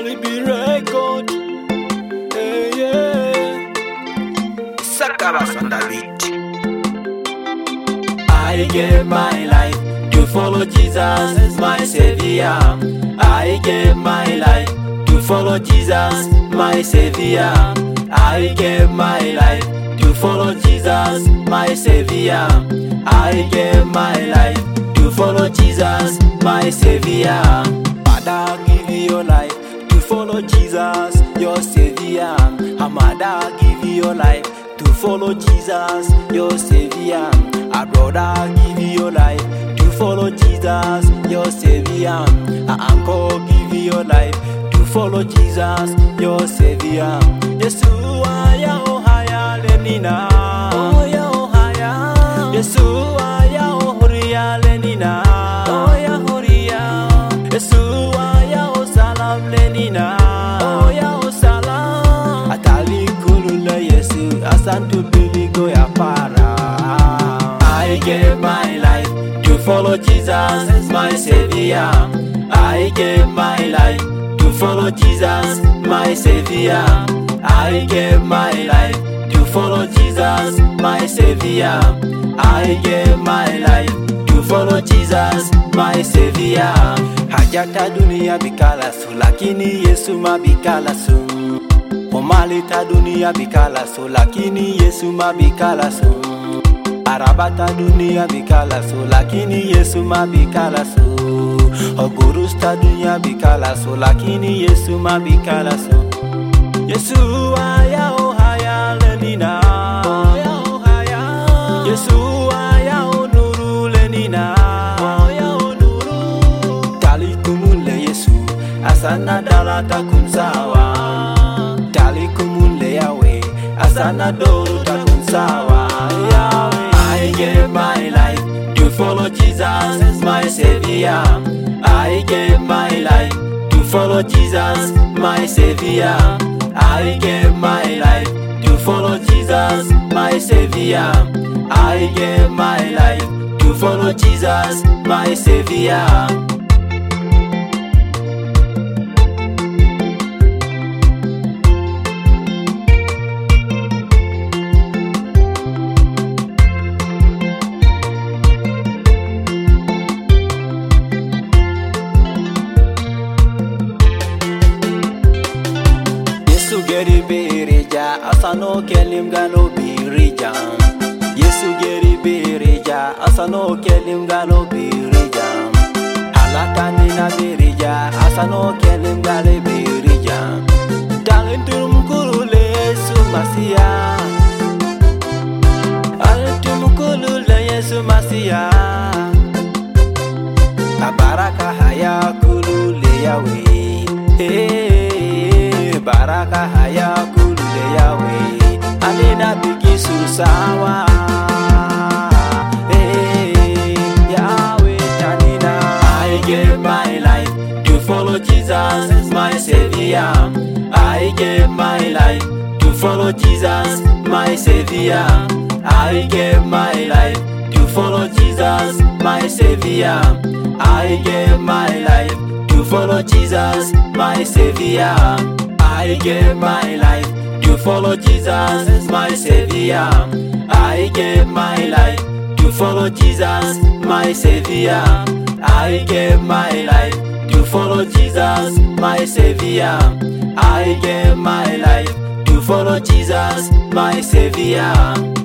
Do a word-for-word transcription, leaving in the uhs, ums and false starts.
Holy be record. Hey, yeah. Sakabas on the beat. I gave my life to follow Jesus, my Savior. I gave my life to follow Jesus, my Savior. I gave my life to follow Jesus, my Savior. I gave my life to follow Jesus, my Savior. Father, give your life to follow Jesus, your Savior. Amada, give your life to follow Jesus, your Savior. A brother, give your life to follow Jesus, your Savior. A uncle, give your life to follow Jesus, your Savior. Yeshua ya ohaya lenina, oh ya ohaya. Yeshua ya ohuria lenina, oh ya huria. Yeshua ya osalam lenina, oh ya osalam. Atali kulule Yesu asantu biligo ya para. I gave my life to follow Jesus, my Savior. I gave my life to follow Jesus, my Savior. I gave my life to follow Jesus, my Savior. I gave my life to follow Jesus, my Savior. Hajata dunia bikala su, lakini Yesu mabikala su. Pomalita dunia bikala su, lakini Yesu mabikala su. Arabata dunia bikala su, lakini Yesu mabikala su. Ogurusta dunia bikala su, lakini Yesu mabikala su. Yesu aya ohaya lenina, oya ohaya. Yesu aya onuru lenina, oya onuru. Tali kumule Yesu asana dalata kunsawa. Tali kumule Yahweh asana doru takunsawa. Yahweh, I gave my life to follow Jesus, my Savior. I gave my life to follow Jesus, my Savior. I gave my life to follow Jesus, my Savior. I gave my life to follow Jesus, my Savior. Yesu geri bereja asano kelim galo birija. Yesu geri bereja asano kelim galo birija. Halata nina bereja asano kelim galo birija. Talentum kulule Yesu Masia. Talentum kulule Yesu Masia. Baraka haya kulule Yahweh. Hey, baraka haya kulule Yahweh. Alina bikisu sawa. Hey, Yahweh tanina. I gave my life to follow Jesus, my Savior. I gave my life to follow Jesus, my Savior. I gave my life to follow Jesus, my Savior. I gave my life to follow Jesus, my Savior. I gave my life to follow Jesus, my Savior. I gave my life to follow Jesus, my Savior. I gave my life to follow Jesus, my Savior. I gave my life to follow Jesus, my Savior.